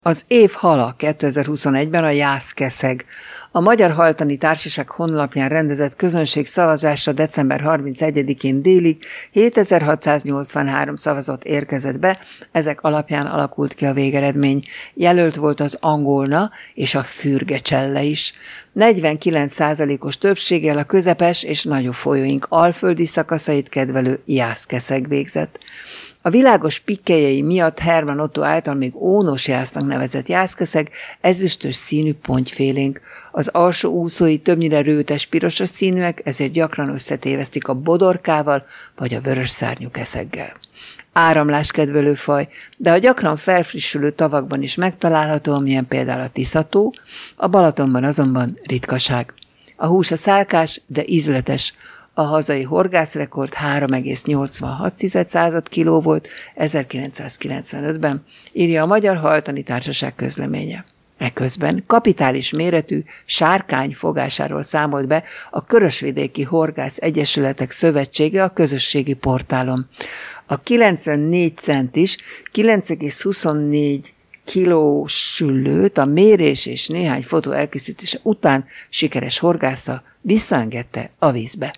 Az év hala 2021-ben a jászkeszeg. A Magyar Haltani Társaság honlapján rendezett közönségszavazásra december 31-én délig 7683 szavazat érkezett be, ezek alapján alakult ki a végeredmény. Jelölt volt az angolna és a fürgecselle is. 49%-os többséggel a közepes és nagyobb folyóink alföldi szakaszait kedvelő jászkeszeg végzett. A világos pikkelyei miatt Herman Otto által még ónos jásznak nevezett jászkeszeg ezüstös színű pontyfélénk. Az alsó úszói többnyire rőtes pirosas színűek, ezért gyakran összetévesztik a bodorkával vagy a vörös szárnyú keszeggel. Áramláskedvelő faj, de a gyakran felfrissülő tavakban is megtalálható, amilyen például a Tisza-tó, a Balatonban azonban ritkaság. A húsa szálkás, de ízletes. A hazai horgászrekord 3,86 kiló volt 1995-ben, írja a Magyar Haltani Társaság közleménye. Eközben kapitális méretű sárkány fogásáról számolt be a Körösvidéki Horgász Egyesületek Szövetsége a közösségi portálon. A 94 centis 9,24 kilós süllőt a mérés és néhány fotó elkészítése után sikeres horgásza visszaengedte a vízbe.